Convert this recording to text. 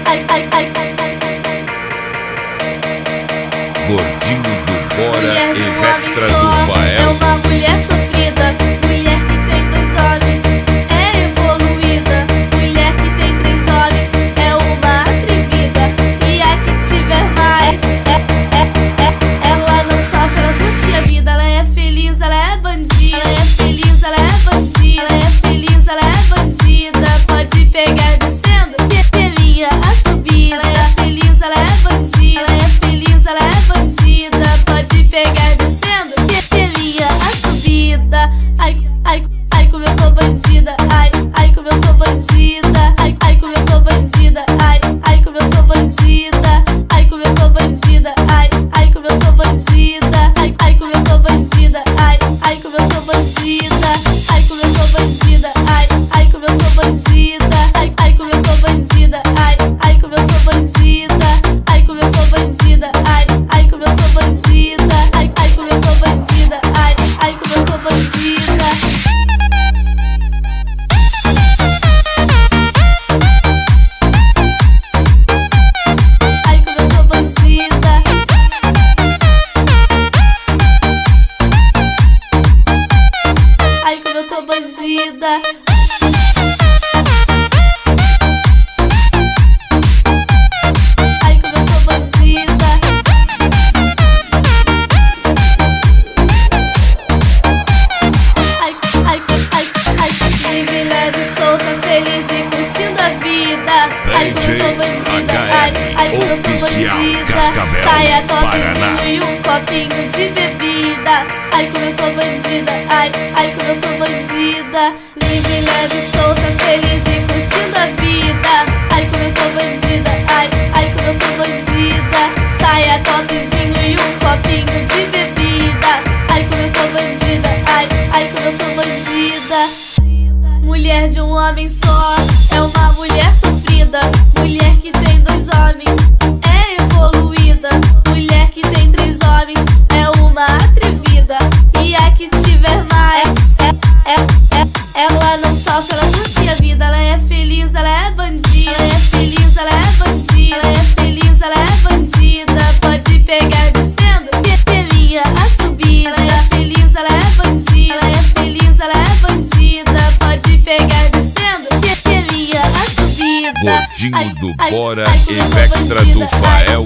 Gordinho do Bora Mulher e de um Vectra homem do só, Fael. é uma mulher sofrida. Mulher que tem 2 homens, é evoluída. Mulher que tem 3 homens, é uma atrevida. E a que tiver mais, ela não sofre, ela curte a vida. Ela é feliz, ela é bandida. Ela é feliz, ela é bandida. Ela é feliz, ela é bandida. Pode pegar descendo, teminha a subir. Ela é feliz, ela é bandida. Ela é feliz, ela é bandida. Pode pegar descendo, teminha a subida. Ai, como eu tô bandida. Ai, como eu tô bandida. Ai, como eu tô bandida. Ai, como eu tô bandida. Ai, como eu tô bandida. Ai, como eu tô bandida. Ai, como eu tô bandida. Ai, como eu tô bandida. Ai, como eu tô bandida. Ai, como eu tô bandida. Ai, como eu tô bandida. Ai, como eu tô bandida. Ai, como eu tô bandida. Ai, como eu tô bandida. Ai, como eu tô bandida. Ai, como eu tô bandida. Ai, como eu tô bandida. Ai, como eu tô bandida. Ai, como eu tô bandida. Livre, leve, solta, feliz e curtindo a vida. Ai, como eu tô bandida. Ai, como eu tô Oficial bandida. Cascavel, Saia, Paraná. topzinho e um copinho de bebida. Ai, como eu tô bandida. Ai, como eu tô bandida. Livre, leve, solta, feliz e curtindo a vida. Ai, como eu tô bandida. Ai, como eu tô bandida. Saia, topzinho e um copinho de bebida. Ai, como eu tô bandida. Ai, como eu tô bandida. Mulher de um homem só, é uma mulher sofrida. Mulher que tem 2 homens, é evoluída. Mulher que tem 3 homens, é uma atrevida. E a que tiver mais, ela não sofre, ela curte a vida. Ela é feliz, ela é bandida. Ela é feliz, ela é bandida. Ela é feliz, ela é bandida. Pode pegar descendo, teminha a subir. Ela é feliz, ela é bandida. Ela é feliz, ela é bandida. Pode pegar descendo, teminha a subida. Gordinho do Ai, Bora ai, e como eu tô Vectra bandida. do Fael.